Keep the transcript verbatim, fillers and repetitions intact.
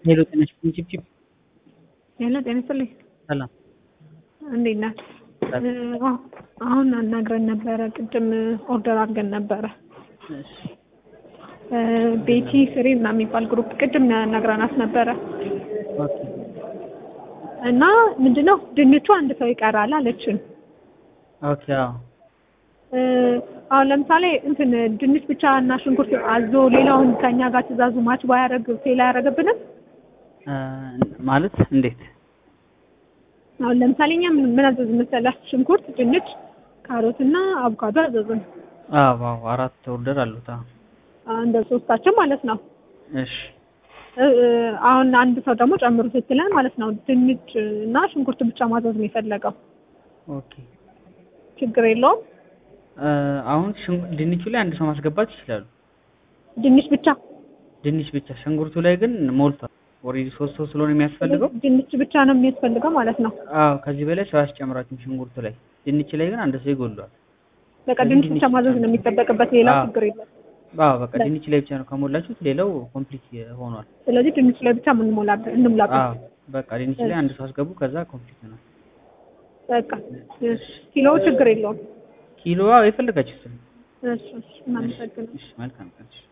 ሄሎ ጤና ይስጥልኝ ቺፕ ሄሎ ጤና ይስጥልኝ። ሰላም እንዴት ነህ? አሁን አናግረን ነበረ። ቅድም ኦርደር አድርገን ነበረ። እሺ ቤቲ ፍሬ ምናምን የሚባል ግሩፕ ቅድም ነግረናት ነበረ ኦኬ እና ምንድነው ድንቹ አንድ ሰው ይቀራል አለችን። ኦኬ አዎ አሁን ለምሳሌ እንትን ድንች ብቻ እና ሽንኩርት አዞ ሌላውን ከኛ ጋር ትእዛዙ ማች ባያደርግ ፌል አያደርግብንም ማለት እንዴት? አሁን ለምሳሌ እኛ ምን አዘዝን መሰለህ? ሽንኩርት፣ ድንች፣ ካሮት እና አቮካዶ አዘዝን። አዎ አዎ አራት ኦርደር አሉት። አዎ እንደ ሶስታችን ማለት ነው። እሺ አሁን አንድ ሰው ደግሞ ጨምሩ ስትለን ማለት ነው ድንች እና ሽንኩርት ብቻ ማዘዝ ነው የፈለገው። ኦኬ ችግር የለውም። አሁን ድንቹ ላይ አንድ ሰው ማስገባት ይችላሉ። ድንች ብቻ ድንች ብቻ፣ ሽንኩርቱ ላይ ግን ሞልቷል። ኦሬዲ ሶስት ሰው ስለሆነ የሚያስፈልገው ድንች ብቻ ነው የሚያስፈልገው ማለት ነው። አዎ ከዚህ በላይ ሰው አስጨምራችሁ ሽንኩርቱ ላይ፣ ድንች ላይ ግን አንድ ሰው ይጎሏል። በቃ ድንች ብቻ ማዘዝ ነው የሚጠበቅበት፣ ሌላ ችግር የለም። አዎ በቃ ድንች ላይ ብቻ ነው ከሞላችሁት ሌላው ኮምፕሊት ሆኗል። ስለዚህ ድንች ላይ ብቻ ምን ሞላበት እንምላበት። አዎ በቃ ድንች ላይ አንድ ሰው አስገቡ፣ ከዛ ኮምፕሊት ነው። በቃ ኪሎ ችግር የለውም። ኪሎ የፈለጋችሁት። እሺ እሺ እናመሰግናለን። እሺ መልካም ቀን።